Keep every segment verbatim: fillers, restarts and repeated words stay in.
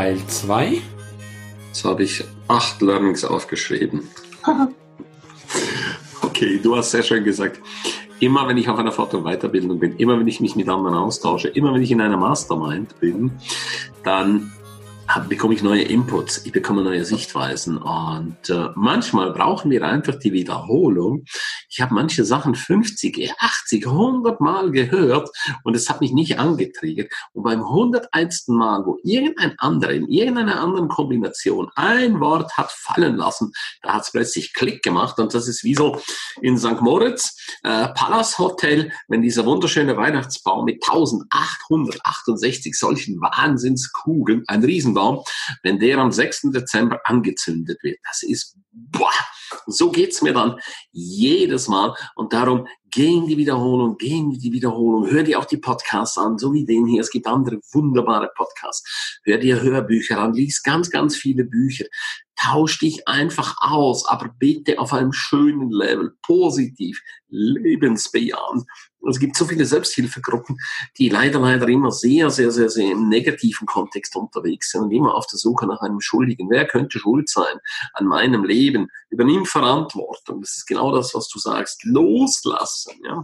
Teil zwei. Jetzt habe ich acht Learnings aufgeschrieben. Okay, du hast sehr schön gesagt, immer wenn ich auf einer Fort- und Weiterbildung bin, immer wenn ich mich mit anderen austausche, immer wenn ich in einer Mastermind bin, dann hab, bekomme ich neue Inputs, ich bekomme neue Sichtweisen und äh, manchmal brauchen wir einfach die Wiederholung. Ich habe manche Sachen fünfzig, achtzig, hundert Mal gehört und es hat mich nicht angetriggert. Und beim hunderteinsten Mal, wo irgendein anderer in irgendeiner anderen Kombination ein Wort hat fallen lassen, da hat es plötzlich Klick gemacht und das ist wie so in Sankt Moritz, äh, Palace Hotel, wenn dieser wunderschöne Weihnachtsbaum mit eintausendachthundertachtundsechzig solchen Wahnsinnskugeln, ein Riesenbaum, wenn der am sechsten Dezember angezündet wird. Das ist, boah, so geht's mir dann jedes Mal und darum geh in die Wiederholung, geh in die Wiederholung, hör dir auch die Podcasts an, so wie den hier. Es gibt andere wunderbare Podcasts. Hör dir Hörbücher an, lies ganz, ganz viele Bücher. Tausch dich einfach aus, aber bitte auf einem schönen Level, positiv, lebensbejahend. Es gibt so viele Selbsthilfegruppen, die leider, leider immer sehr, sehr, sehr, sehr im negativen Kontext unterwegs sind und immer auf der Suche nach einem Schuldigen. Wer könnte schuld sein an meinem Leben? Übernimm Verantwortung. Das ist genau das, was du sagst. Loslassen, ja.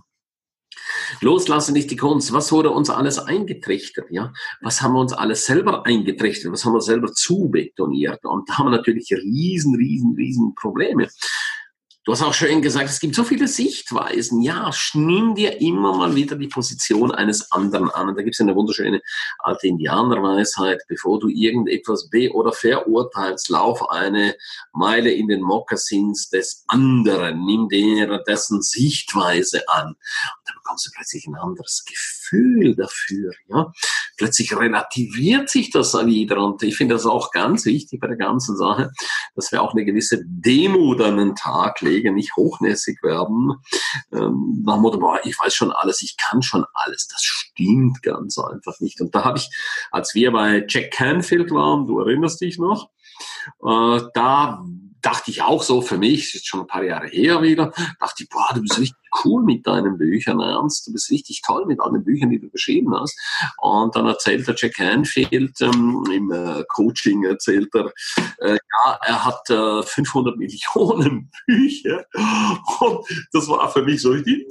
Loslassen ist die Kunst. Was wurde uns alles eingetrichtert, ja? Was haben wir uns alles selber eingetrichtert? Was haben wir selber zubetoniert? Und da haben wir natürlich riesen, riesen, riesen Probleme. Du hast auch schön gesagt, es gibt so viele Sichtweisen. Ja, nimm dir immer mal wieder die Position eines anderen an. Und da gibt es eine wunderschöne alte Indianerweisheit, bevor du irgendetwas be- oder verurteilst, lauf eine Meile in den Mokassins des anderen. Nimm dir dessen Sichtweise an. Und dann bekommst du plötzlich ein anderes Gefühl dafür. Ja, plötzlich relativiert sich das wieder. Und ich finde das auch ganz wichtig bei der ganzen Sache, dass wir auch eine gewisse Demut an den Tag legen. Nicht hochnäsig werden, ähm, nach dem Motto, boah, ich weiß schon alles, ich kann schon alles. Das stimmt ganz einfach nicht. Und da habe ich, als wir bei Jack Canfield waren, du erinnerst dich noch, äh, da dachte ich auch so für mich, ist schon ein paar Jahre her wieder, dachte ich, boah, du bist richtig cool mit deinen Büchern, Ernst, du bist richtig toll mit allen Büchern, die du geschrieben hast. Und dann erzählt der Jack Canfield, ähm, im äh, Coaching erzählt er, äh, ja, er hat äh, fünfhundert Millionen Bücher und das war für mich so richtig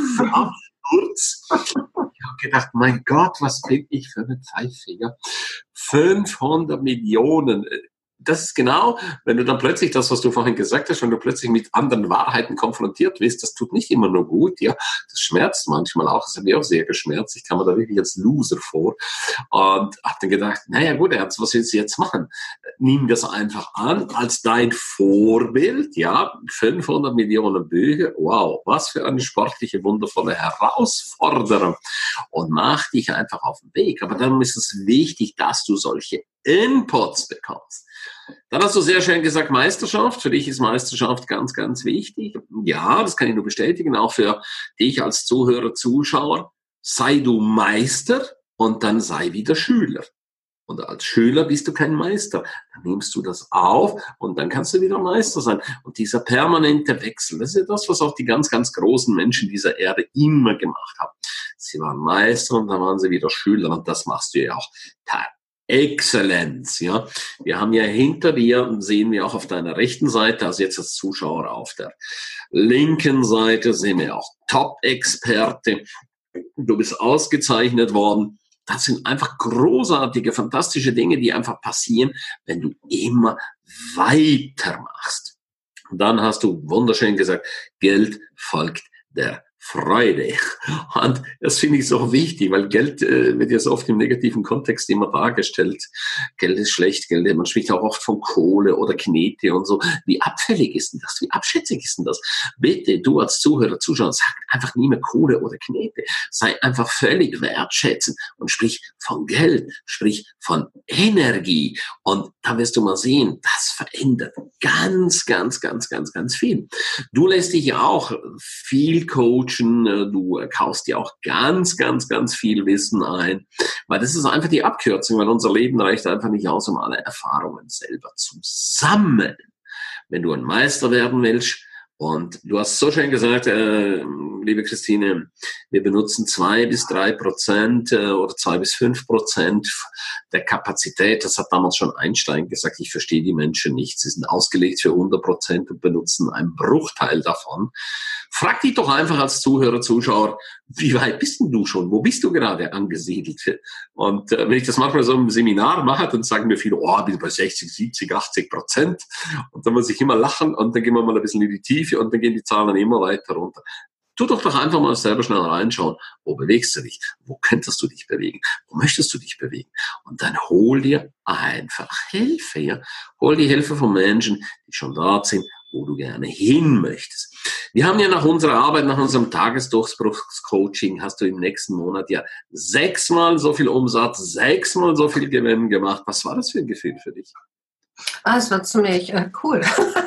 Absturz. Ich habe gedacht, mein Gott, was bin ich für eine Pfeife, fünfhundert Millionen. Das ist genau, wenn du dann plötzlich das, was du vorhin gesagt hast, wenn du plötzlich mit anderen Wahrheiten konfrontiert wirst, das tut nicht immer nur gut, ja, das schmerzt manchmal auch, das hat mir auch sehr geschmerzt, ich kam mir da wirklich als Loser vor und habe dann gedacht, naja gut, Ernst, was willst du jetzt machen? Nimm das einfach an als dein Vorbild, ja, fünfhundert Millionen Bücher, wow, was für eine sportliche, wundervolle Herausforderung und mach dich einfach auf den Weg, aber dann ist es wichtig, dass du solche Inputs bekommst. Dann hast du sehr schön gesagt, Meisterschaft. Für dich ist Meisterschaft ganz, ganz wichtig. Ja, das kann ich nur bestätigen, auch für dich als Zuhörer, Zuschauer. Sei du Meister und dann sei wieder Schüler. Und als Schüler bist du kein Meister. Dann nimmst du das auf und dann kannst du wieder Meister sein. Und dieser permanente Wechsel, das ist ja das, was auch die ganz, ganz großen Menschen dieser Erde immer gemacht haben. Sie waren Meister und dann waren sie wieder Schüler und das machst du ja auch. Exzellenz, ja. Wir haben ja hinter dir, sehen wir auch auf deiner rechten Seite, also jetzt als Zuschauer auf der linken Seite, sehen wir auch Top-Experte. Du bist ausgezeichnet worden. Das sind einfach großartige, fantastische Dinge, die einfach passieren, wenn du immer weitermachst. Und dann hast du wunderschön gesagt, Geld folgt der Freude. Und das finde ich so wichtig, weil Geld äh, wird ja so oft im negativen Kontext immer dargestellt. Geld ist schlecht, Geld, man spricht auch oft von Kohle oder Knete und so. Wie abfällig ist denn das? Wie abschätzig ist denn das? Bitte, du als Zuhörer, Zuschauer, sag einfach nie mehr Kohle oder Knete. Sei einfach völlig wertschätzend und sprich von Geld, sprich von Energie. Und da wirst du mal sehen, das verändert ganz, ganz, ganz, ganz, ganz viel. Du lässt dich ja auch viel coachen. Du kaufst dir auch ganz, ganz, ganz viel Wissen ein, weil das ist einfach die Abkürzung, weil unser Leben reicht einfach nicht aus, um alle Erfahrungen selber zu sammeln. Wenn du ein Meister werden willst, und du hast so schön gesagt, äh, liebe Christine, wir benutzen zwei bis drei Prozent äh, oder zwei bis fünf Prozent der Kapazität. Das hat damals schon Einstein gesagt. Ich verstehe die Menschen nicht. Sie sind ausgelegt für hundert Prozent und benutzen einen Bruchteil davon. Frag dich doch einfach als Zuhörer, Zuschauer, wie weit bist denn du schon? Wo bist du gerade angesiedelt? Und äh, wenn ich das manchmal so im Seminar mache, dann sagen mir viele, oh, bin bei sechzig, siebzig, achtzig Prozent. Und dann muss ich immer lachen und dann gehen wir mal ein bisschen in die Tiefe und dann gehen die Zahlen immer weiter runter. Tu doch doch einfach mal selber schnell reinschauen. Wo bewegst du dich? Wo könntest du dich bewegen? Wo möchtest du dich bewegen? Und dann hol dir einfach Hilfe. Ja? Hol die Hilfe von Menschen, die schon da sind, wo du gerne hin möchtest. Wir haben ja nach unserer Arbeit, nach unserem Tagesdurchbruchscoaching, hast du im nächsten Monat ja sechsmal so viel Umsatz, sechsmal so viel Gewinn gemacht. Was war das für ein Gefühl für dich? Ah, es war ziemlich äh, cool.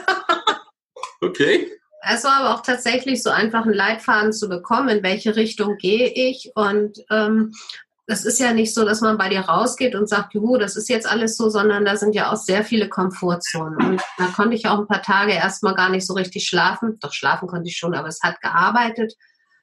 Okay. Es war aber auch tatsächlich so einfach, einen Leitfaden zu bekommen, in welche Richtung gehe ich. Und ähm, das ist ja nicht so, dass man bei dir rausgeht und sagt, juhu, das ist jetzt alles so, sondern da sind ja auch sehr viele Komfortzonen. Und da konnte ich auch ein paar Tage erstmal gar nicht so richtig schlafen. Doch schlafen konnte ich schon, aber es hat gearbeitet.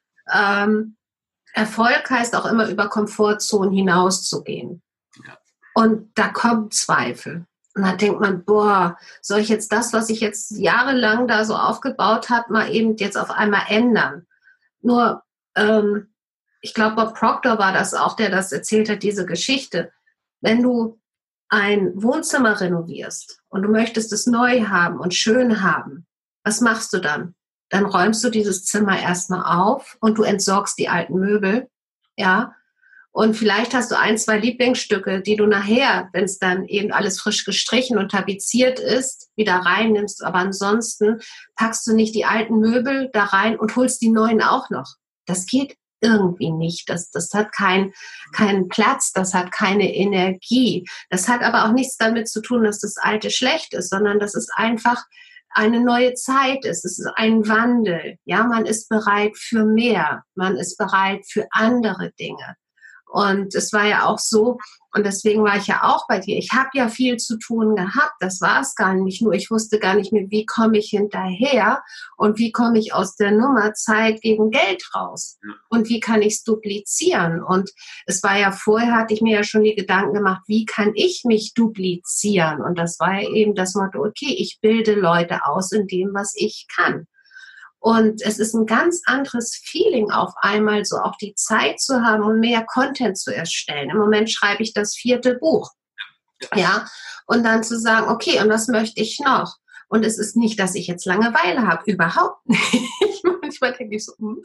Ähm, Erfolg heißt auch immer, über Komfortzonen hinauszugehen. Ja. Und da kommen Zweifel. Und da denkt man, boah, soll ich jetzt das, was ich jetzt jahrelang da so aufgebaut habe, mal eben jetzt auf einmal ändern? Nur, ähm, ich glaube, Bob Proctor war das auch, der das erzählt hat, diese Geschichte. Wenn du ein Wohnzimmer renovierst und du möchtest es neu haben und schön haben, was machst du dann? Dann räumst du dieses Zimmer erstmal auf und du entsorgst die alten Möbel, ja. Und vielleicht hast du ein, zwei Lieblingsstücke, die du nachher, wenn es dann eben alles frisch gestrichen und tapeziert ist, wieder reinnimmst. Aber ansonsten packst du nicht die alten Möbel da rein und holst die neuen auch noch. Das geht irgendwie nicht. Das, das hat keinen keinen Platz, das hat keine Energie. Das hat aber auch nichts damit zu tun, dass das Alte schlecht ist, sondern dass es einfach eine neue Zeit ist. Es ist ein Wandel. Ja, man ist bereit für mehr. Man ist bereit für andere Dinge. Und es war ja auch so, und deswegen war ich ja auch bei dir. Ich habe ja viel zu tun gehabt, das war es gar nicht. Nur ich wusste gar nicht mehr, wie komme ich hinterher und wie komme ich aus der Nummer Zeit gegen Geld raus und wie kann ich es duplizieren. Und es war ja vorher, hatte ich mir ja schon die Gedanken gemacht, wie kann ich mich duplizieren. Und das war ja eben das Motto, okay, ich bilde Leute aus in dem, was ich kann. Und es ist ein ganz anderes Feeling auf einmal, so auch die Zeit zu haben und mehr Content zu erstellen. Im Moment schreibe ich das vierte Buch. Ja, und dann zu sagen, okay, und was möchte ich noch? Und es ist nicht, dass ich jetzt Langeweile habe, überhaupt nicht. Manchmal denke ich so, hm,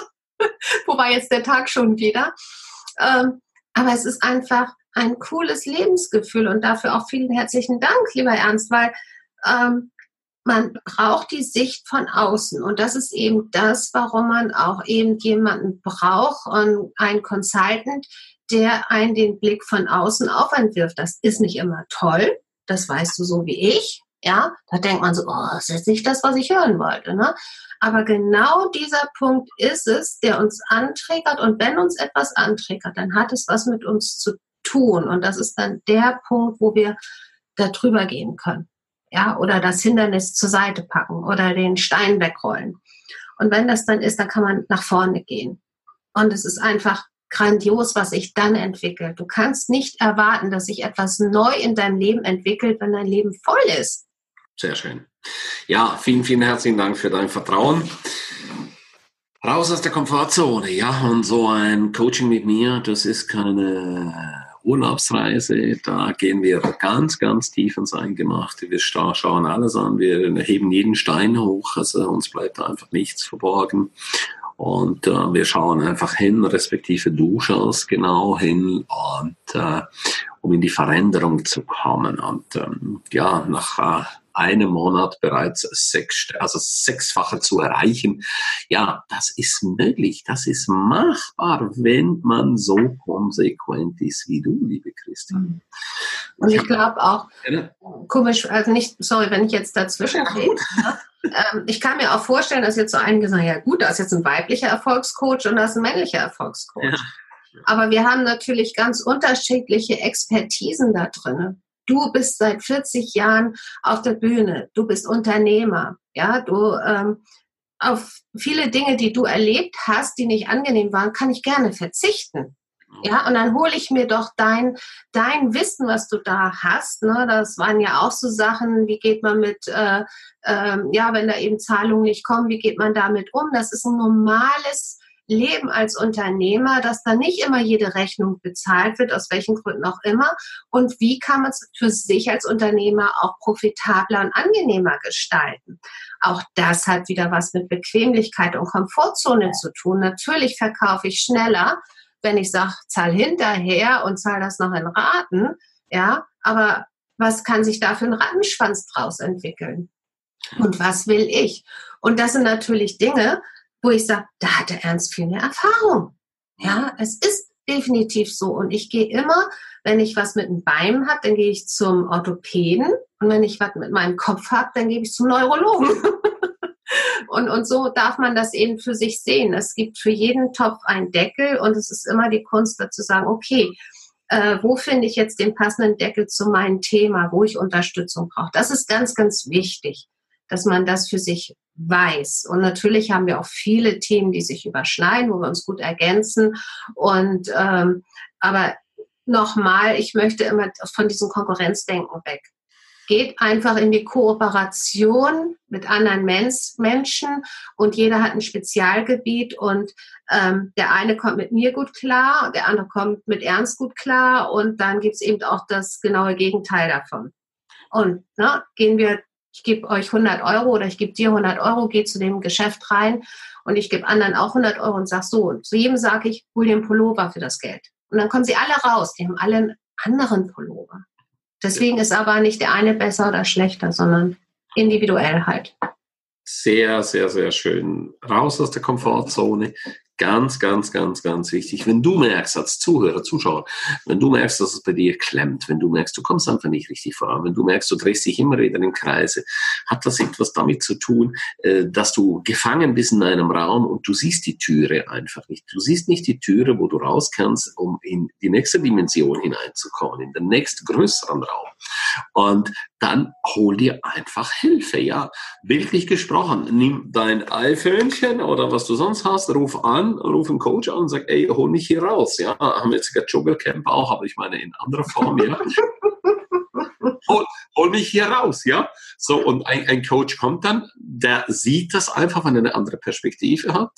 wo war jetzt der Tag schon wieder? Ähm, aber es ist einfach ein cooles Lebensgefühl und dafür auch vielen herzlichen Dank, lieber Ernst, weil ähm, man braucht die Sicht von außen und das ist eben das, warum man auch eben jemanden braucht und einen Consultant, der einen den Blick von außen auf einen wirft. Das ist nicht immer toll, das weißt du so wie ich, ja, da denkt man so, oh, das ist jetzt nicht das, was ich hören wollte, ne? Aber genau dieser Punkt ist es, der uns antriggert und wenn uns etwas antriggert, dann hat es was mit uns zu tun und das ist dann der Punkt, wo wir da drüber gehen können. Ja, oder das Hindernis zur Seite packen oder den Stein wegrollen. Und wenn das dann ist, dann kann man nach vorne gehen. Und es ist einfach grandios, was sich dann entwickelt. Du kannst nicht erwarten, dass sich etwas neu in deinem Leben entwickelt, wenn dein Leben voll ist. Sehr schön. Ja, vielen, vielen herzlichen Dank für dein Vertrauen. Raus aus der Komfortzone, ja, und so ein Coaching mit mir, das ist keine Urlaubsreise, da gehen wir ganz, ganz tief ins Eingemachte. Wir schauen alles an, wir heben jeden Stein hoch, also uns bleibt einfach nichts verborgen. Und äh, wir schauen einfach hin, respektive du schaust genau hin, und äh, um in die Veränderung zu kommen. Und ähm, ja, nach äh, einem Monat bereits sechs, also sechsfache zu erreichen. Ja, das ist möglich, das ist machbar, wenn man so konsequent ist wie du, liebe Christine. Und ich glaube auch, ja, komisch, also nicht, sorry, wenn ich jetzt dazwischen rede, ähm, ich kann mir auch vorstellen, dass jetzt so einige sagen, ja gut, da ist jetzt ein weiblicher Erfolgscoach und da ist ein männlicher Erfolgscoach. Ja. Aber wir haben natürlich ganz unterschiedliche Expertisen da drin. Du bist seit vierzig Jahren auf der Bühne, du bist Unternehmer, ja, du ähm, auf viele Dinge, die du erlebt hast, die nicht angenehm waren, kann ich gerne verzichten. Ja, und dann hole ich mir doch dein, dein Wissen, was du da hast. Ne? Das waren ja auch so Sachen, wie geht man mit, äh, äh, ja, wenn da eben Zahlungen nicht kommen, wie geht man damit um? Das ist ein normales Leben als Unternehmer, dass da nicht immer jede Rechnung bezahlt wird, aus welchen Gründen auch immer. Und wie kann man es für sich als Unternehmer auch profitabler und angenehmer gestalten? Auch das hat wieder was mit Bequemlichkeit und Komfortzone zu tun. Natürlich verkaufe ich schneller, wenn ich sage, zahl hinterher und zahl das noch in Raten, ja, aber was kann sich da für ein Rattenschwanz draus entwickeln? Und was will ich? Und das sind natürlich Dinge, wo ich sage, da hat der Ernst viel mehr Erfahrung. Ja, es ist definitiv so. Und ich gehe immer, wenn ich was mit den Beinen habe, dann gehe ich zum Orthopäden. Und wenn ich was mit meinem Kopf habe, dann gehe ich zum Neurologen. Und, und so darf man das eben für sich sehen. Es gibt für jeden Topf einen Deckel und es ist immer die Kunst, dazu sagen, okay, äh, wo finde ich jetzt den passenden Deckel zu meinem Thema, wo ich Unterstützung brauche. Das ist ganz, ganz wichtig, dass man das für sich weiß. Und natürlich haben wir auch viele Themen, die sich überschneiden, wo wir uns gut ergänzen. Und ähm, aber nochmal, ich möchte immer von diesem Konkurrenzdenken weg. Geht einfach in die Kooperation mit anderen Mens- Menschen und jeder hat ein Spezialgebiet und ähm, der eine kommt mit mir gut klar und der andere kommt mit Ernst gut klar und dann gibt es eben auch das genaue Gegenteil davon. Und ne, gehen wir, ich gebe euch hundert Euro oder ich gebe dir hundert Euro, geh zu dem Geschäft rein und ich gebe anderen auch hundert Euro und sag so, und zu jedem sage ich, hol dir einen Pullover für das Geld. Und dann kommen sie alle raus, die haben alle einen anderen Pullover. Deswegen ist aber nicht der eine besser oder schlechter, sondern individuell halt. Sehr, sehr, sehr schön. Raus aus der Komfortzone. Ganz, ganz, ganz, ganz wichtig. Wenn du merkst, als Zuhörer, Zuschauer, wenn du merkst, dass es bei dir klemmt, wenn du merkst, du kommst einfach nicht richtig voran, wenn du merkst, du drehst dich immer wieder in Kreise, hat das etwas damit zu tun, dass du gefangen bist in einem Raum und du siehst die Türe einfach nicht. Du siehst nicht die Türe, wo du raus kannst, um in die nächste Dimension hineinzukommen, in den nächsten größeren Raum. Und dann hol dir einfach Hilfe, ja. Bildlich gesprochen, nimm dein iPhönchen oder was du sonst hast, ruf an, ruf einen Coach an und sag, ey, hol mich hier raus, ja. Haben wir jetzt gerade Dschungelcamp auch, aber ich meine in anderer Form, ja. hol, hol mich hier raus, ja. So, und ein, ein Coach kommt dann, der sieht das einfach, wenn er eine andere Perspektive hat.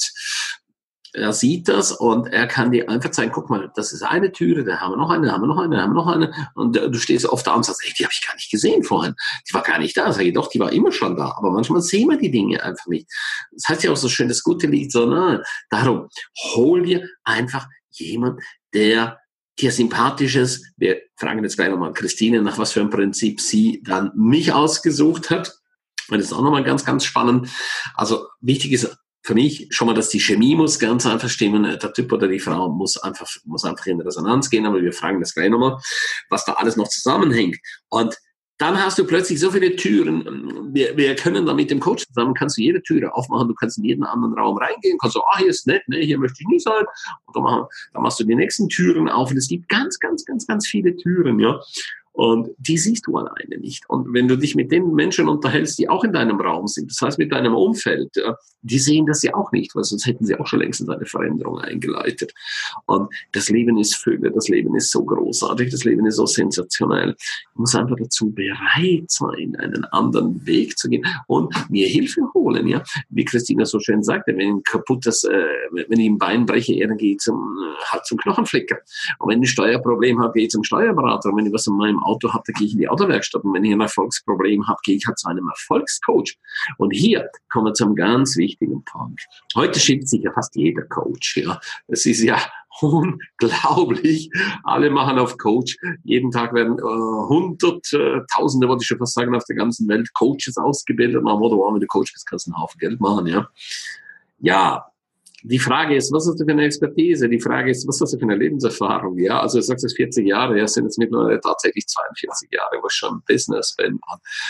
Er sieht das und er kann dir einfach zeigen, guck mal, das ist eine Türe, da haben wir noch eine, da haben wir noch eine, da haben wir noch eine. Und du stehst oft da und sagst, ey, die habe ich gar nicht gesehen vorhin. Die war gar nicht da. Sag ich, doch, die war immer schon da. Aber manchmal sehen wir die Dinge einfach nicht. Das heißt ja auch so schön, das Gute liegt so nahe. Darum, hol dir einfach jemand, der dir sympathisch ist. Wir fragen jetzt gleich nochmal Christine, nach was für ein Prinzip sie dann mich ausgesucht hat. Und das ist auch nochmal ganz, ganz spannend. Also wichtig ist, für mich schon mal, dass die Chemie muss ganz einfach stimmen. Der Typ oder die Frau muss einfach, muss einfach in Resonanz gehen. Aber wir fragen das gleich nochmal, was da alles noch zusammenhängt. Und dann hast du plötzlich so viele Türen. Wir, wir können da mit dem Coach zusammen, kannst du jede Türe aufmachen. Du kannst in jeden anderen Raum reingehen. Kannst so, ah, hier ist nett, ne, hier möchte ich nicht sein. Und dann, machen, dann machst du die nächsten Türen auf. Und es gibt ganz, ganz, ganz, ganz viele Türen, ja. Und die siehst du alleine nicht. Und wenn du dich mit den Menschen unterhältst, die auch in deinem Raum sind, das heißt mit deinem Umfeld, die sehen das ja auch nicht, weil sonst hätten sie auch schon längst eine Veränderung eingeleitet. Und das Leben ist Fülle, das Leben ist so großartig, das Leben ist so sensationell. Ich muss einfach dazu bereit sein, einen anderen Weg zu gehen und mir Hilfe holen. Ja, wie Christina so schön sagte, wenn ich ein kaputtes, äh, wenn ich ein Bein breche, dann gehe ich zum, halt zum Knochenflicker. Und wenn ich ein Steuerproblem habe, gehe ich zum Steuerberater. Und wenn ich was in meinem Auto habe, gehe ich in die Autowerkstatt. Und wenn ich ein Erfolgsproblem habe, gehe ich halt zu einem Erfolgscoach. Und hier kommen wir zum ganz wichtigen Punkt. Heute schickt sich ja fast jeder Coach. Ja, es ist ja unglaublich. Alle machen auf Coach. Jeden Tag werden äh, hundert, äh, Tausende, wollte ich schon fast sagen, auf der ganzen Welt Coaches ausgebildet. Man muss auch mit der Coach, das kannst du einen Haufen Geld machen. Ja, ja. Die Frage ist, was hast du für eine Expertise? Die Frage ist, was hast du für eine Lebenserfahrung? Ja, also du sagst jetzt vierzig Jahre, ja, sind jetzt mittlerweile tatsächlich zweiundvierzig Jahre, was schon Business bin.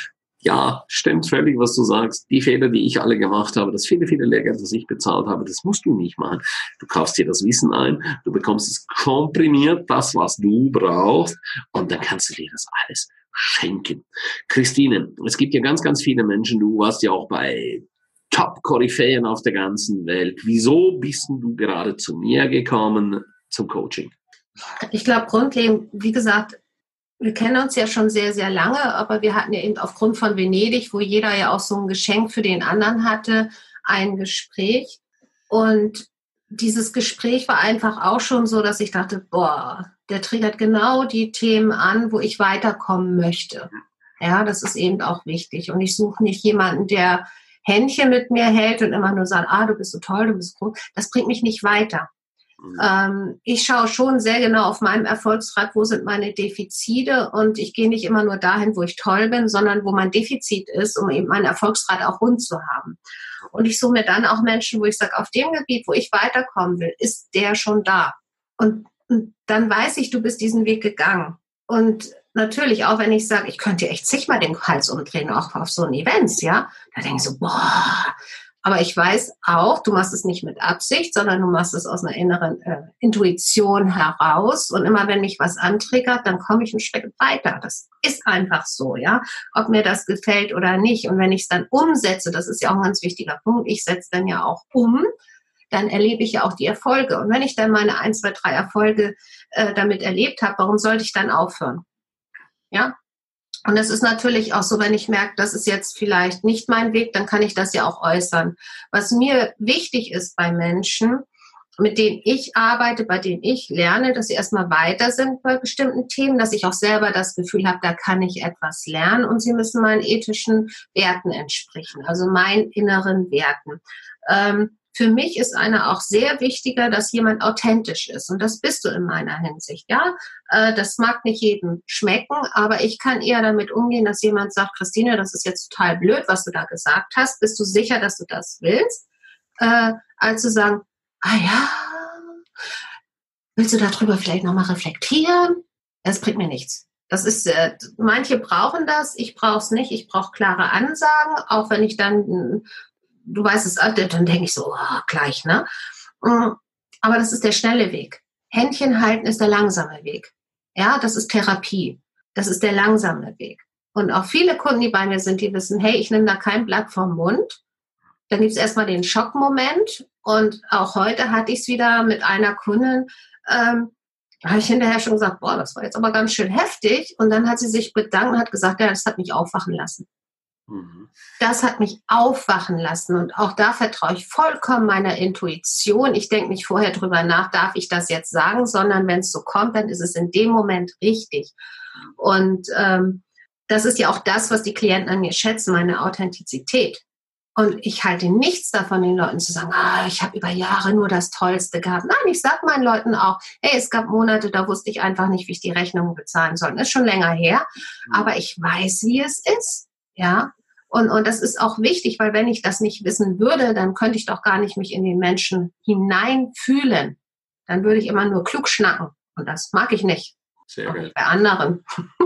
Ja, stimmt völlig, was du sagst. Die Fehler, die ich alle gemacht habe, das viele, viele Lehrgeld, was ich bezahlt habe, das musst du nicht machen. Du kaufst dir das Wissen ein, du bekommst es komprimiert, das, was du brauchst, und dann kannst du dir das alles schenken. Christine, es gibt ja ganz, ganz viele Menschen, du warst ja auch bei Top-Koryphäen auf der ganzen Welt. Wieso bist du gerade zu mir gekommen zum Coaching? Ich glaube grundlegend, wie gesagt, wir kennen uns ja schon sehr, sehr lange, aber wir hatten ja eben aufgrund von Venedig, wo jeder ja auch so ein Geschenk für den anderen hatte, ein Gespräch. Und dieses Gespräch war einfach auch schon so, dass ich dachte, boah, der triggert genau die Themen an, wo ich weiterkommen möchte. Ja, das ist eben auch wichtig. Und ich suche nicht jemanden, der Händchen mit mir hält und immer nur sagt, ah, du bist so toll, du bist groß. Das bringt mich nicht weiter. Mhm. Ähm, ich schaue schon sehr genau auf meinem Erfolgsrad, wo sind meine Defizite, und ich gehe nicht immer nur dahin, wo ich toll bin, sondern wo mein Defizit ist, um eben mein Erfolgsrad auch rund zu haben. Und ich suche mir dann auch Menschen, wo ich sage, auf dem Gebiet, wo ich weiterkommen will, ist der schon da. Und, und dann weiß ich, du bist diesen Weg gegangen. Und natürlich, auch wenn ich sage, ich könnte echt zigmal den Hals umdrehen, auch auf so ein Events, ja, da denke ich so, boah. Aber ich weiß auch, du machst es nicht mit Absicht, sondern du machst es aus einer inneren äh, Intuition heraus. Und immer wenn mich was antriggert, dann komme ich ein Stück weiter. Das ist einfach so, ja. Ob mir das gefällt oder nicht. Und wenn ich es dann umsetze, das ist ja auch ein ganz wichtiger Punkt, ich setze dann ja auch um, dann erlebe ich ja auch die Erfolge. Und wenn ich dann meine ein, zwei, drei Erfolge äh, damit erlebt habe, warum sollte ich dann aufhören? Ja. Und das ist natürlich auch so, wenn ich merke, das ist jetzt vielleicht nicht mein Weg, dann kann ich das ja auch äußern. Was mir wichtig ist bei Menschen, mit denen ich arbeite, bei denen ich lerne, dass sie erstmal weiter sind bei bestimmten Themen, dass ich auch selber das Gefühl habe, da kann ich etwas lernen, und sie müssen meinen ethischen Werten entsprechen, also meinen inneren Werten. Ähm, Für mich ist einer auch sehr wichtiger, dass jemand authentisch ist. Und das bist du in meiner Hinsicht, ja. Das mag nicht jedem schmecken, aber ich kann eher damit umgehen, dass jemand sagt, Christine, das ist jetzt total blöd, was du da gesagt hast. Bist du sicher, dass du das willst? Äh, als zu sagen, ah ja, willst du darüber vielleicht nochmal reflektieren? Das bringt mir nichts. Das ist, äh, manche brauchen das, ich brauche es nicht. Ich brauche klare Ansagen, auch wenn ich dann... Du weißt es, dann denke ich so, oh, gleich, ne? Aber das ist der schnelle Weg. Händchen halten ist der langsame Weg. Ja, das ist Therapie. Das ist der langsame Weg. Und auch viele Kunden, die bei mir sind, die wissen, hey, ich nehme da kein Blatt vom Mund. Dann gibt es erstmal den Schockmoment. Und auch heute hatte ich es wieder mit einer Kundin, ähm, da habe ich hinterher schon gesagt, boah, das war jetzt aber ganz schön heftig. Und dann hat sie sich bedankt und hat gesagt, ja, das hat mich aufwachen lassen. Das hat mich aufwachen lassen, und auch da vertraue ich vollkommen meiner Intuition. Ich denke nicht vorher drüber nach, darf ich das jetzt sagen, sondern wenn es so kommt, dann ist es in dem Moment richtig. Und ähm, das ist ja auch das, was die Klienten an mir schätzen, meine Authentizität. Und ich halte nichts davon, den Leuten zu sagen, ah, ich habe über Jahre nur das Tollste gehabt. Nein, ich sage meinen Leuten auch, hey, es gab Monate, da wusste ich einfach nicht, wie ich die Rechnungen bezahlen soll. Das ist schon länger her, aber ich weiß, wie es ist. Ja, und, und das ist auch wichtig, weil wenn ich das nicht wissen würde, dann könnte ich doch gar nicht mich in den Menschen hineinfühlen. Dann würde ich immer nur klug schnacken, und das mag ich nicht. Sehr geil. Bei anderen.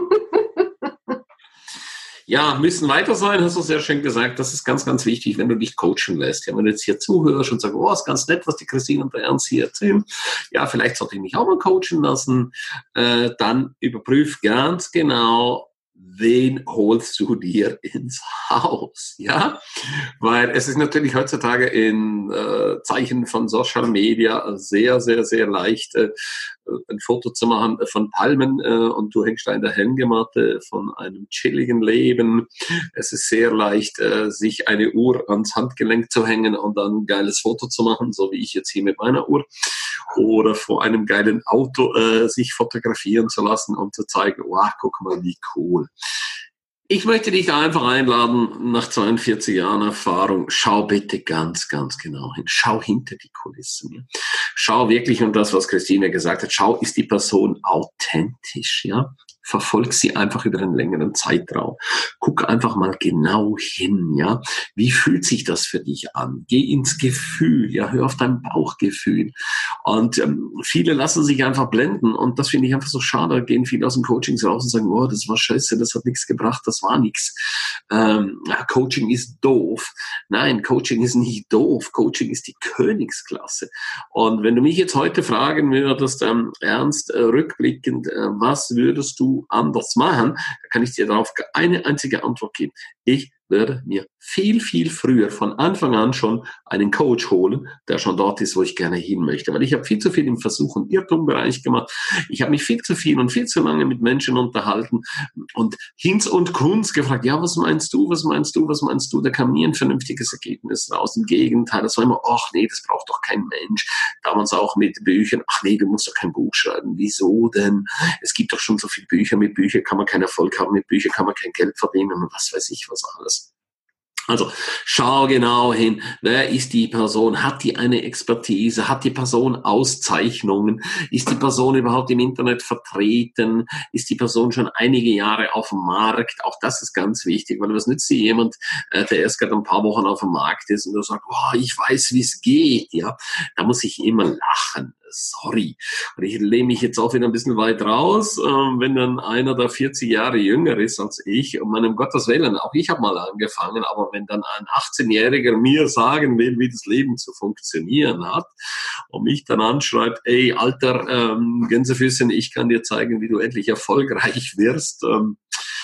Ja, müssen weiter sein, hast du sehr schön gesagt. Das ist ganz, ganz wichtig, wenn du dich coachen lässt. Ja, wenn du jetzt hier zuhörst und sagst, oh, ist ganz nett, was die Christine und der Ernst hier erzählen. Ja, vielleicht sollte ich mich auch mal coachen lassen. Äh, dann überprüf ganz genau, wen holst du dir ins Haus, ja? Weil es ist natürlich heutzutage in äh, Zeichen von Social Media sehr, sehr, sehr leicht, äh, ein Foto zu machen von Palmen äh, und du hängst da in der Hängematte von einem chilligen Leben. Es ist sehr leicht, äh, sich eine Uhr ans Handgelenk zu hängen und dann ein geiles Foto zu machen, so wie ich jetzt hier mit meiner Uhr. Oder vor einem geilen Auto äh, sich fotografieren zu lassen, um zu zeigen, wow, guck mal, wie cool. Ich möchte dich da einfach einladen, nach zweiundvierzig Jahren Erfahrung, schau bitte ganz, ganz genau hin. Schau hinter die Kulissen. Ja. Schau wirklich, und das, was Christine gesagt hat, schau, ist die Person authentisch, ja? Verfolg sie einfach über einen längeren Zeitraum. Guck einfach mal genau hin, ja. Wie fühlt sich das für dich an? Geh ins Gefühl, ja, hör auf dein Bauchgefühl. Und ähm, viele lassen sich einfach blenden, und das finde ich einfach so schade. Da gehen viele aus dem Coaching raus und sagen, oh, das war scheiße, das hat nichts gebracht, das war nichts. Ähm, ja, Coaching ist doof. Nein, Coaching ist nicht doof. Coaching ist die Königsklasse. Und wenn du mich jetzt heute fragen würdest, ähm, Ernst, äh, rückblickend, äh, was würdest du anders machen, da kann ich dir darauf eine einzige Antwort geben. Ich würde mir viel, viel früher, von Anfang an schon einen Coach holen, der schon dort ist, wo ich gerne hin möchte. Weil ich habe viel zu viel im Versuch- und Irrtumbereich gemacht. Ich habe mich viel zu viel und viel zu lange mit Menschen unterhalten und Hinz und Kunz gefragt, ja, was meinst du, was meinst du, was meinst du? Da kam nie ein vernünftiges Ergebnis raus. Im Gegenteil, das war immer, ach nee, das braucht doch kein Mensch. Damals auch mit Büchern, ach nee, du musst doch kein Buch schreiben. Wieso denn? Es gibt doch schon so viele Bücher. Mit Büchern kann man keinen Erfolg haben, mit Büchern kann man kein Geld verdienen und was weiß ich was alles. Also schau genau hin, wer ist die Person, hat die eine Expertise, hat die Person Auszeichnungen, ist die Person überhaupt im Internet vertreten, ist die Person schon einige Jahre auf dem Markt, auch das ist ganz wichtig, weil was nützt dir jemand, der erst gerade ein paar Wochen auf dem Markt ist und der sagt, oh, ich weiß, wie es geht, ja, da muss ich immer lachen. Sorry. Und ich lehne mich jetzt auch wieder ein bisschen weit raus, äh, wenn dann einer da vierzig Jahre jünger ist als ich, und man, um Gottes Willen, auch ich habe mal angefangen, aber wenn dann ein achtzehnjähriger mir sagen will, wie das Leben zu funktionieren hat und mich dann anschreibt, ey, alter ähm, Gänsefüßchen, ich kann dir zeigen, wie du endlich erfolgreich wirst, ähm,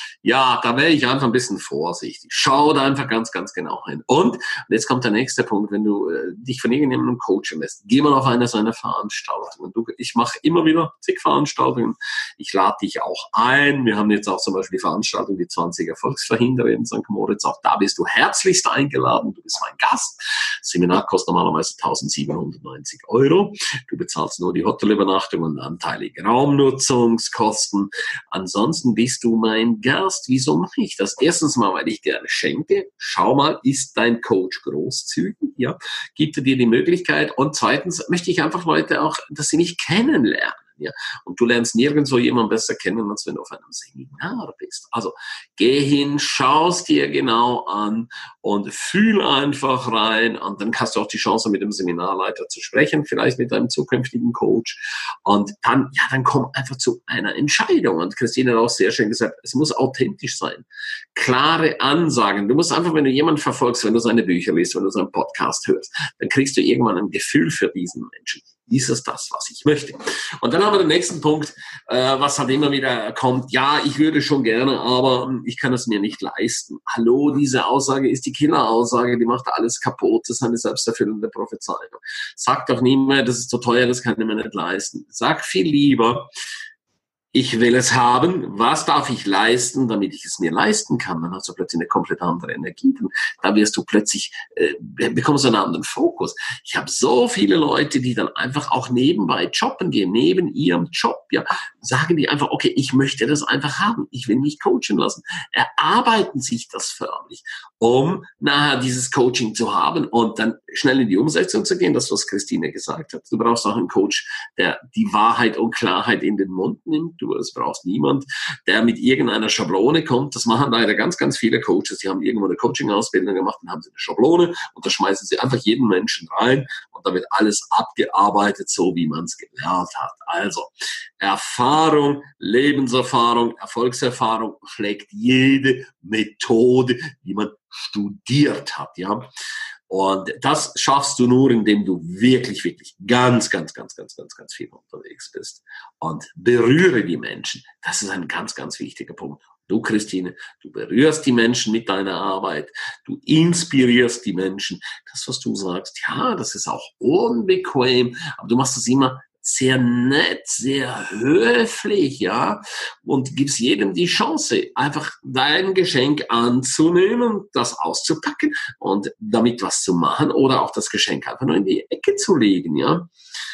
ja, da wäre ich einfach ein bisschen vorsichtig. Schau da einfach ganz, ganz genau hin. Und, und jetzt kommt der nächste Punkt, wenn du äh, dich von irgendjemandem coachen lässt, geh mal auf eine seiner Veranstaltungen. Du, ich mache immer wieder zig Veranstaltungen. Ich lade dich auch ein. Wir haben jetzt auch zum Beispiel die Veranstaltung, die zwanzig Erfolgsverhinderer in Sankt Moritz. Auch da bist du herzlichst eingeladen. Du bist mein Gast. Das Seminar kostet normalerweise eintausendsiebenhundertneunzig Euro. Du bezahlst nur die Hotelübernachtung und anteilige Raumnutzungskosten. Ansonsten bist du mein Gast. Wieso mache ich das? Erstens mal, weil ich gerne schenke. Schau mal, ist dein Coach großzügig? Ja, gibt er dir die Möglichkeit? Und zweitens möchte ich einfach Leute auch, dass sie mich kennenlernen. Ja, und du lernst nirgendwo jemanden besser kennen, als wenn du auf einem Seminar bist. Also geh hin, schaust dir genau an und fühl einfach rein. Und dann hast du auch die Chance, mit dem Seminarleiter zu sprechen, vielleicht mit deinem zukünftigen Coach. Und dann, ja, dann komm einfach zu einer Entscheidung. Und Christine hat auch sehr schön gesagt, es muss authentisch sein. Klare Ansagen. Du musst einfach, wenn du jemanden verfolgst, wenn du seine Bücher liest, wenn du seinen Podcast hörst, dann kriegst du irgendwann ein Gefühl für diesen Menschen. Ist es das, was ich möchte? Und dann haben wir den nächsten Punkt, äh, was halt immer wieder kommt. Ja, ich würde schon gerne, aber ich kann es mir nicht leisten. Hallo, diese Aussage ist die Killeraussage, die macht alles kaputt. Das ist eine selbsterfüllende Prophezeiung. Sag doch nie mehr, das ist zu teuer, das kann ich mir nicht leisten. Sag viel lieber, ich will es haben. Was darf ich leisten, damit ich es mir leisten kann? Dann hast du plötzlich eine komplett andere Energie. Da wirst du plötzlich, äh, bekommst du einen anderen Fokus. Ich habe so viele Leute, die dann einfach auch nebenbei jobben gehen, neben ihrem Job, ja, sagen die einfach, okay, ich möchte das einfach haben. Ich will mich coachen lassen. Erarbeiten sich das förmlich, um nachher dieses Coaching zu haben und dann schnell in die Umsetzung zu gehen. Das, was Christine gesagt hat. Du brauchst auch einen Coach, der die Wahrheit und Klarheit in den Mund nimmt. Du es brauchst niemand, der mit irgendeiner Schablone kommt. Das machen leider ganz, ganz viele Coaches. Die haben irgendwo eine Coaching-Ausbildung gemacht und haben sie eine Schablone und da schmeißen sie einfach jeden Menschen rein und da wird alles abgearbeitet, so wie man es gelernt hat. Also Erfahrung, Lebenserfahrung, Erfolgserfahrung schlägt jede Methode, die man studiert hat, ja. Und das schaffst du nur, indem du wirklich, wirklich ganz, ganz, ganz, ganz, ganz, ganz viel unterwegs bist. Und berühre die Menschen. Das ist ein ganz, ganz wichtiger Punkt. Du, Christine, du berührst die Menschen mit deiner Arbeit. Du inspirierst die Menschen. Das, was du sagst, ja, das ist auch unbequem, aber du machst es immer sehr nett, sehr höflich, ja, und gibst jedem die Chance, einfach dein Geschenk anzunehmen, das auszupacken und damit was zu machen oder auch das Geschenk einfach nur in die Ecke zu legen, ja.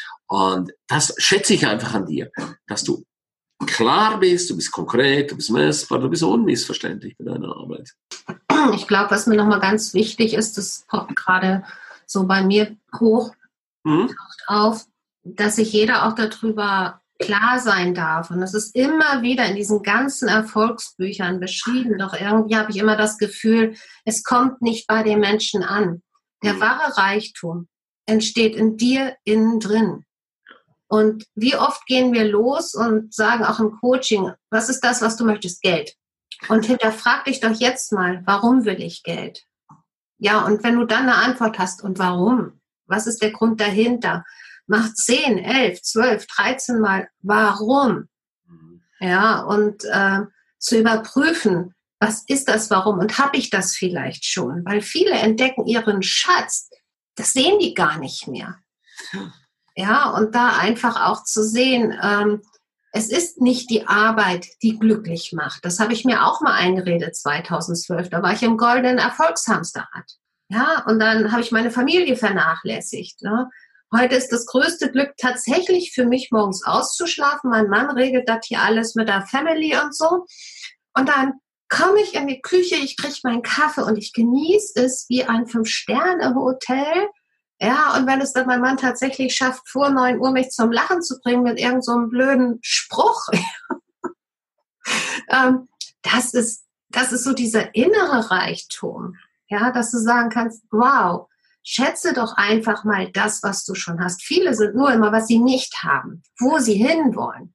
Und das schätze ich einfach an dir, dass du klar bist, du bist konkret, du bist messbar, du bist unmissverständlich mit deiner Arbeit. Ich glaube, was mir nochmal ganz wichtig ist, das poppt gerade so bei mir hoch, mhm. taucht auf, dass sich jeder auch darüber klar sein darf. Und das ist immer wieder in diesen ganzen Erfolgsbüchern beschrieben. Doch irgendwie habe ich immer das Gefühl, es kommt nicht bei den Menschen an. Der wahre Reichtum entsteht in dir innen drin. Und wie oft gehen wir los und sagen auch im Coaching, was ist das, was du möchtest? Geld. Und hinterfrag dich doch jetzt mal, warum will ich Geld? Ja, und wenn du dann eine Antwort hast, und warum? Was ist der Grund dahinter? Mach zehn, elf, zwölf, dreizehn Mal, warum? Ja, und äh, zu überprüfen, Was ist das, warum? Und habe ich das vielleicht schon? Weil viele entdecken ihren Schatz, das sehen die gar nicht mehr. Ja, und da einfach auch zu sehen, ähm, es ist nicht die Arbeit, die glücklich macht. Das habe ich mir auch mal eingeredet zweitausendzwölf. Da war ich im goldenen Erfolgshamsterrad. Ja, und dann habe ich meine Familie vernachlässigt. Ne? Heute ist das größte Glück tatsächlich für mich, morgens auszuschlafen. Mein Mann regelt das hier alles mit der Family und so. Und dann komme ich in die Küche, ich kriege meinen Kaffee und ich genieße es wie ein Fünf-Sterne-Hotel. Ja, und wenn es dann mein Mann tatsächlich schafft, vor neun Uhr mich zum Lachen zu bringen mit irgend so einem blöden Spruch, ähm, das ist, das ist so dieser innere Reichtum. Ja, dass du sagen kannst, wow, schätze doch einfach mal das, was du schon hast. Viele sind nur immer, was sie nicht haben, wo sie hinwollen.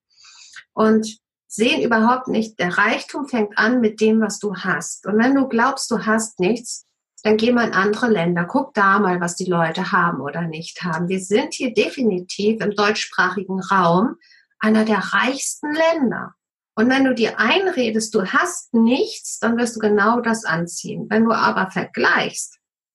Und sehen überhaupt nicht, der Reichtum fängt an mit dem, was du hast. Und wenn du glaubst, du hast nichts, dann geh mal in andere Länder. Guck da mal, was die Leute haben oder nicht haben. Wir sind hier definitiv im deutschsprachigen Raum einer der reichsten Länder. Und wenn du dir einredest, du hast nichts, dann wirst du genau das anziehen. Wenn du aber vergleichst,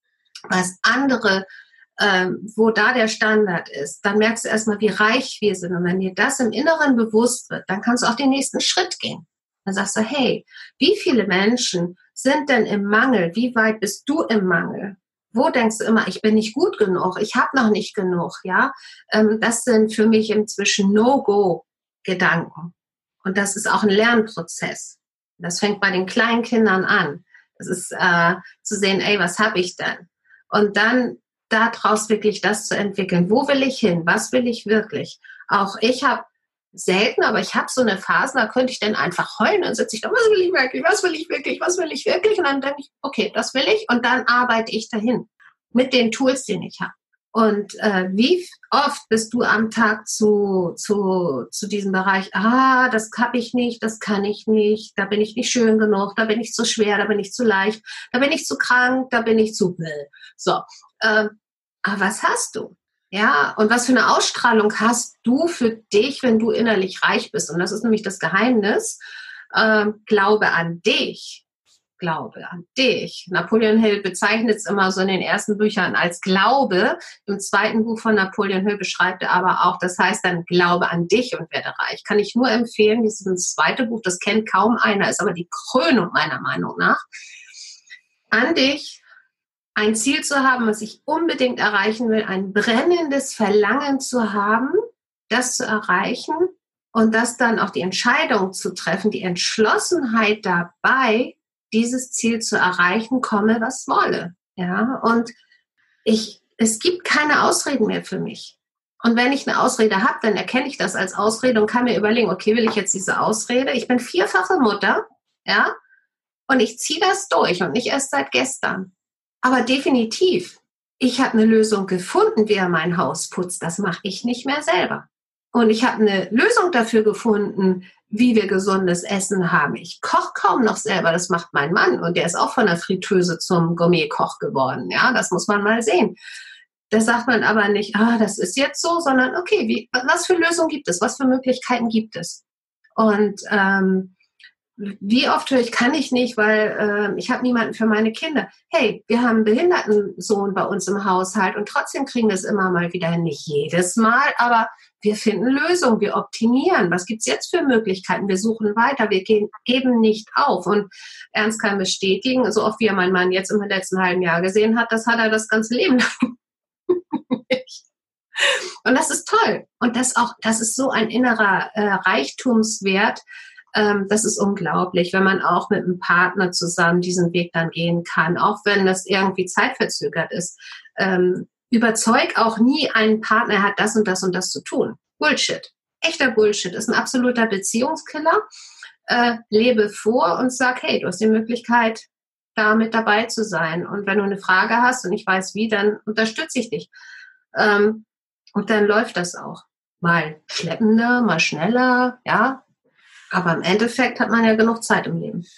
was andere, ähm, wo da der Standard ist, dann merkst du erstmal, wie reich wir sind. Und wenn dir das im Inneren bewusst wird, dann kannst du auch den nächsten Schritt gehen. Dann sagst du, hey, wie viele Menschen sind denn im Mangel? Wie weit bist du im Mangel? Wo denkst du immer, ich bin nicht gut genug, ich habe noch nicht genug? Ja, ähm, das sind für mich inzwischen No-Go-Gedanken. Und das ist auch ein Lernprozess. Das fängt bei den kleinen Kindern an. Das ist äh, zu sehen, ey, was habe ich denn? Und dann daraus wirklich das zu entwickeln. Wo will ich hin? Was will ich wirklich? Auch ich habe selten, aber ich habe so eine Phase, da könnte ich dann einfach heulen. Dann sitze ich da, was will ich wirklich? Was will ich wirklich? Was will ich wirklich? Und dann denke ich, okay, das will ich. Und dann arbeite ich dahin mit den Tools, die ich habe. Und äh, wie oft bist du am Tag zu, zu, zu diesem Bereich, ah, das habe ich nicht, das kann ich nicht, da bin ich nicht schön genug, da bin ich zu schwer, da bin ich zu leicht, da bin ich zu krank, da bin ich zu will. So, äh, aber was hast du? Ja, und was für eine Ausstrahlung hast du für dich, wenn du innerlich reich bist? Und das ist nämlich das Geheimnis. Äh, Glaube an dich. Glaube an dich. Napoleon Hill bezeichnet es immer so in den ersten Büchern als Glaube. Im zweiten Buch von Napoleon Hill beschreibt er aber auch, das heißt dann Glaube an dich und werde reich. Kann ich nur empfehlen, dieses zweite Buch, das kennt kaum einer, ist aber die Krönung meiner Meinung nach. An dich, ein Ziel zu haben, was ich unbedingt erreichen will, ein brennendes Verlangen zu haben, das zu erreichen und das dann auch die Entscheidung zu treffen, die Entschlossenheit dabei, dieses Ziel zu erreichen, komme, was wolle. Ja, und ich, es gibt keine Ausreden mehr für mich. Und wenn ich eine Ausrede habe, dann erkenne ich das als Ausrede und kann mir überlegen, okay, will ich jetzt diese Ausrede? Ich bin vierfache Mutter, ja, und ich ziehe das durch und nicht erst seit gestern. Aber definitiv, ich habe eine Lösung gefunden, wie er mein Haus putzt. Das mache ich nicht mehr selber. Und ich habe eine Lösung dafür gefunden, wie wir gesundes Essen haben. Ich koche kaum noch selber, das macht mein Mann. Und der ist auch von der Fritteuse zum Gourmetkoch geworden. Ja, das muss man mal sehen. Da sagt man aber nicht, ah, das ist jetzt so, sondern okay, wie, was für Lösungen gibt es? Was für Möglichkeiten gibt es? Und ähm, wie oft höre ich, kann ich nicht, weil äh, ich habe niemanden für meine Kinder. Hey, wir haben einen Behindertensohn bei uns im Haushalt und trotzdem kriegen wir es immer mal wieder hin. Nicht jedes Mal, aber wir finden Lösungen, wir optimieren. Was gibt's jetzt für Möglichkeiten? Wir suchen weiter, wir gehen, geben nicht auf. Und Ernst kann bestätigen, so oft wie er meinen Mann jetzt im letzten halben Jahr gesehen hat, das hat er das ganze Leben lang nicht. Und das ist toll. Und das auch, das ist so ein innerer äh, Reichtumswert. Ähm, das ist unglaublich, wenn man auch mit einem Partner zusammen diesen Weg dann gehen kann, auch wenn das irgendwie zeitverzögert ist. Ähm, überzeug auch nie einen Partner, er hat das und das und das zu tun. Bullshit. Echter Bullshit. Ist ein absoluter Beziehungskiller. Äh, lebe vor und sag, hey, du hast die Möglichkeit, da mit dabei zu sein. Und wenn du eine Frage hast und ich weiß wie, dann unterstütze ich dich. Ähm, und dann läuft das auch. Mal schleppender, mal schneller, ja. Aber im Endeffekt hat man ja genug Zeit im Leben.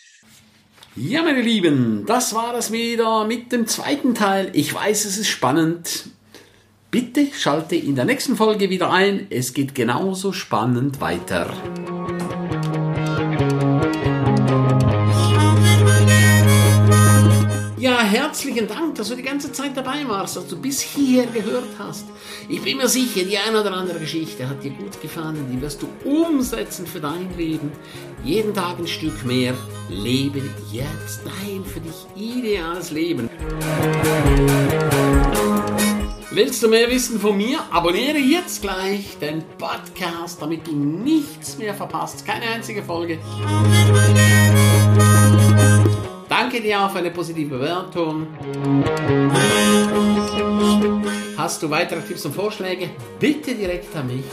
Ja, meine Lieben, das war das wieder mit dem zweiten Teil. Ich weiß, es ist spannend. Bitte schalte in der nächsten Folge wieder ein. Es geht genauso spannend weiter. herzlichen Dank, dass du die ganze Zeit dabei warst, dass du bis hierher gehört hast. Ich bin mir sicher, die eine oder andere Geschichte hat dir gut gefallen, die wirst du umsetzen für dein Leben. Jeden Tag ein Stück mehr. Lebe jetzt dein für dich ideales Leben. Willst du mehr wissen von mir? Abonniere jetzt gleich den Podcast, damit du nichts mehr verpasst. Keine einzige Folge. Danke dir auch für eine positive Bewertung. Hast du weitere Tipps und Vorschläge? Bitte direkt an mich.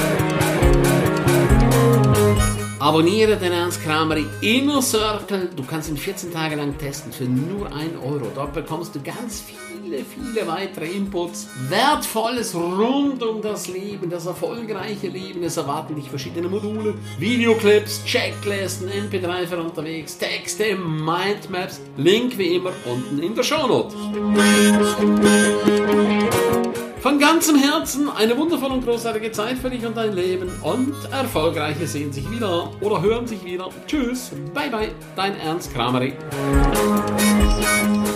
Abonniere den Ernst Kramery Inner Circle. Du kannst ihn vierzehn Tage lang testen für nur ein Euro. Dort bekommst du ganz viele, viele weitere Inputs. Wertvolles rund um das Leben, das erfolgreiche Leben. Es erwarten dich verschiedene Module, Videoclips, Checklisten, M P drei für unterwegs, Texte, Mindmaps. Link wie immer unten in der Shownote. Von ganzem Herzen eine wundervolle und großartige Zeit für dich und dein Leben und Erfolgreiche sehen sich wieder oder hören sich wieder. Tschüss, bye bye, dein Ernst Kramery.